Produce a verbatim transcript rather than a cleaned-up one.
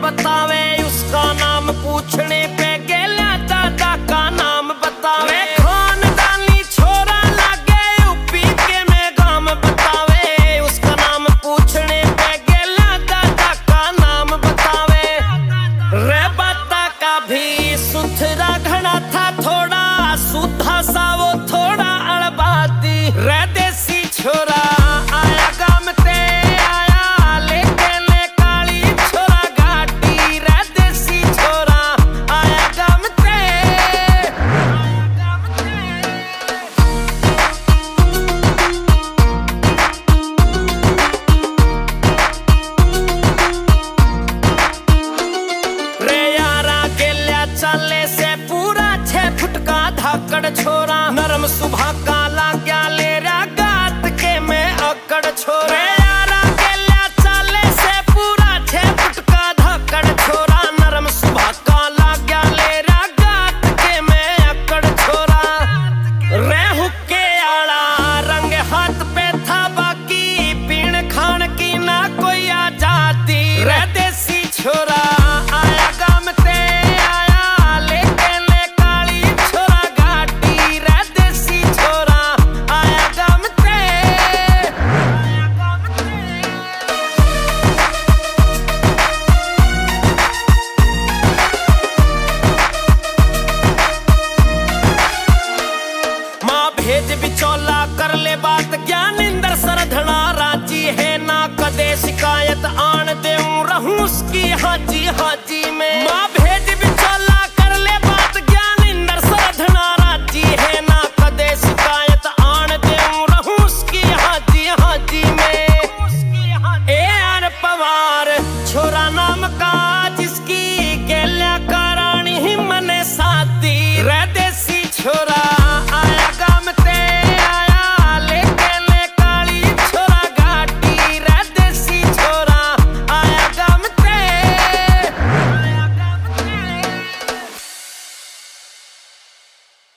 बतावे, उसका नाम पूछने पे गेला दादा का नाम बतावे। खानदानी छोरा लागे यूपी के में गाम बतावे, उसका नाम पूछने पे गेला दादा का नाम बतावे। रे बाता का भी सुथरा घड़ा था, थोड़ा सुधा सा वो थोड़ा अड़बाती। रे देसी छोरा आया गाम ते आया, लेके ले काली छोरा घाटी। रे देसी छोरा आया गाम ते आया गाम ते। रे यारा गेल्या चाले से पूरा छह फुट का धाकड़ छोरा, नरम सुभा का लाग्या ले रा गात के में अकड़ छोरे। यारा गेल्या चाले से पूरा छह फुट का धाकड़ छोरा, नरम सुभा का लाग्या ले रा गात के में अकड़ छोरा। रे हुक्के आड़ा रंग हाथ पे था, बाकी पीण खान की ना कोई आजादी। रे देसी छोरा आया गाम ते आया, लेके ले काली छोरा घाटी। रे देसी छोरा आया गाम ते आया गाम ते। माँ भेज बिचौला कर ले बात, ज्ञानिंदर सरधना राजी है ना, कदे शिकायत आन देऊं रहूं उसकी हाजी हाजी।